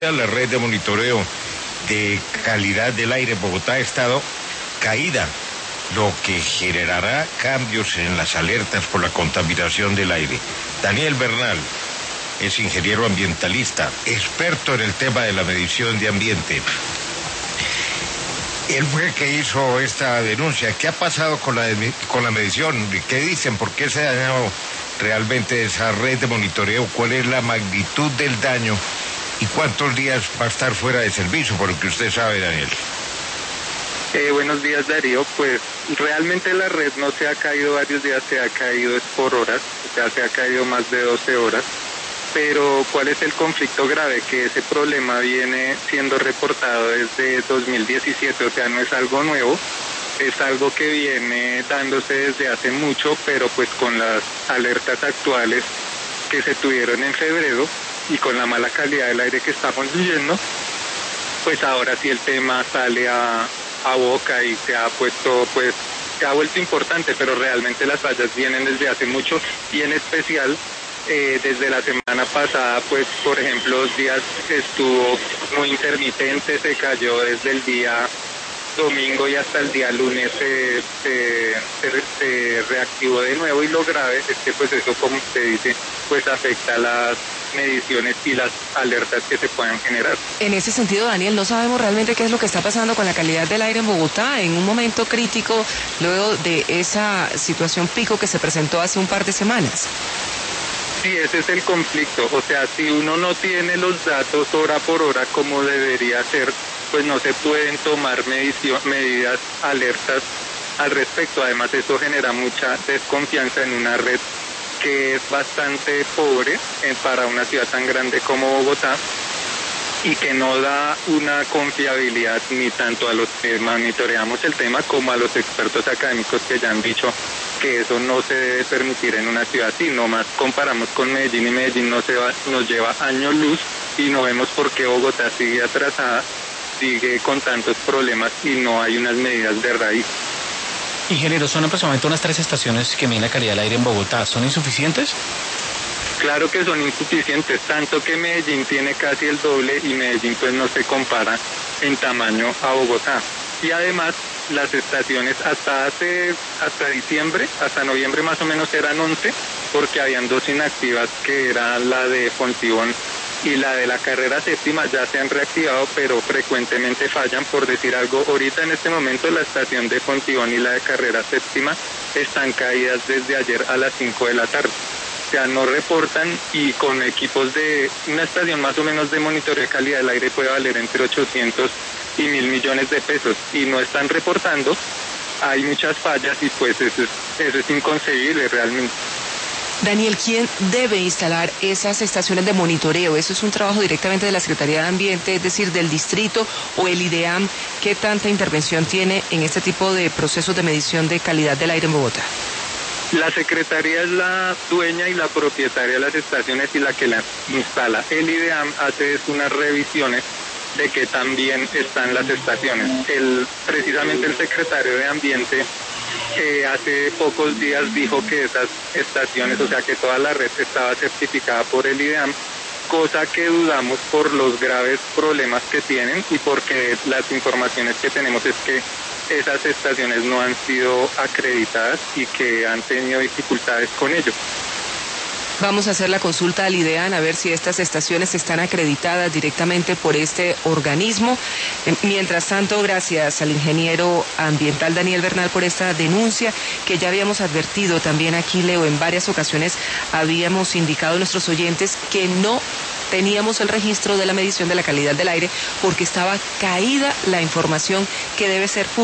La red de monitoreo de calidad del aire en Bogotá ha estado caída, lo que generará cambios en las alertas por la contaminación del aire. Daniel Bernal es ingeniero ambientalista, experto en el tema de la medición de ambiente. Él fue el que hizo esta denuncia. ¿Qué ha pasado con la medición? ¿Qué dicen? ¿Por qué se ha dañado realmente esa red de monitoreo? ¿Cuál es la magnitud del daño? ¿Y cuántos días va a estar fuera de servicio, por lo que usted sabe, Daniel? Buenos días, Darío. Pues realmente la red no se ha caído varios días, se ha caído es por horas, o sea, se ha caído más de 12 horas. Pero ¿cuál es el conflicto grave? Que ese problema viene siendo reportado desde 2017, o sea, no es algo nuevo, es algo que viene dándose desde hace mucho, pero pues con las alertas actuales que se tuvieron en febrero, y con la mala calidad del aire que estamos viviendo, pues ahora sí el tema sale a boca y se ha puesto, pues, se ha vuelto importante, pero realmente las fallas vienen desde hace mucho y en especial desde la semana pasada, pues, por ejemplo, 2 días estuvo muy intermitente, se cayó desde el día domingo y hasta el día lunes se reactivó de nuevo, y lo grave es que pues eso, como usted dice, pues afecta las mediciones y las alertas que se puedan generar. En ese sentido, Daniel, no sabemos realmente qué es lo que está pasando con la calidad del aire en Bogotá en un momento crítico luego de esa situación pico que se presentó hace un par de semanas. Sí, ese es el conflicto, o sea, si uno no tiene los datos hora por hora como debería ser, pues no se pueden tomar medidas, alertas al respecto. Además, eso genera mucha desconfianza en una red que es bastante pobre para una ciudad tan grande como Bogotá, y que no da una confiabilidad ni tanto a los que monitoreamos el tema como a los expertos académicos que ya han dicho que eso no se debe permitir en una ciudad así. Nomás comparamos con Medellín, y Medellín nos lleva años luz, y no vemos por qué Bogotá sigue atrasada, sigue con tantos problemas y no hay unas medidas de raíz. Ingeniero, son aproximadamente unas 3 estaciones que miden la calidad del aire en Bogotá. ¿Son insuficientes? Claro que son insuficientes, tanto que Medellín tiene casi el doble, y Medellín pues no se compara en tamaño a Bogotá. Y además las estaciones hasta diciembre, hasta noviembre más o menos eran 11, porque habían 2 inactivas, que era la de Fontibón y la de la carrera séptima. Ya se han reactivado, pero frecuentemente fallan. Por decir algo, ahorita en este momento la estación de Fontibón y la de carrera séptima están caídas desde ayer a las 5 de la tarde. O sea, no reportan, y con equipos de una estación más o menos de monitoreo de calidad del aire puede valer entre 800 y 1.000 millones de pesos, y no están reportando. Hay muchas fallas, y pues eso es inconcebible realmente. Daniel, ¿quién debe instalar esas estaciones de monitoreo? ¿Eso es un trabajo directamente de la Secretaría de Ambiente, es decir, del distrito, o el IDEAM? ¿Qué tanta intervención tiene en este tipo de procesos de medición de calidad del aire en Bogotá? La Secretaría es la dueña y la propietaria de las estaciones y la que las instala. El IDEAM hace unas revisiones de que también están las estaciones. Precisamente el secretario de Ambiente hace pocos días dijo que esas estaciones, o sea que toda la red estaba certificada por el IDEAM, cosa que dudamos por los graves problemas que tienen, y porque las informaciones que tenemos es que esas estaciones no han sido acreditadas y que han tenido dificultades con ello. Vamos a hacer la consulta al IDEAM a ver si estas estaciones están acreditadas directamente por este organismo. Mientras tanto, gracias al ingeniero ambiental Daniel Bernal por esta denuncia que ya habíamos advertido también aquí, Leo, en varias ocasiones habíamos indicado a nuestros oyentes que no teníamos el registro de la medición de la calidad del aire porque estaba caída la información que debe ser pública.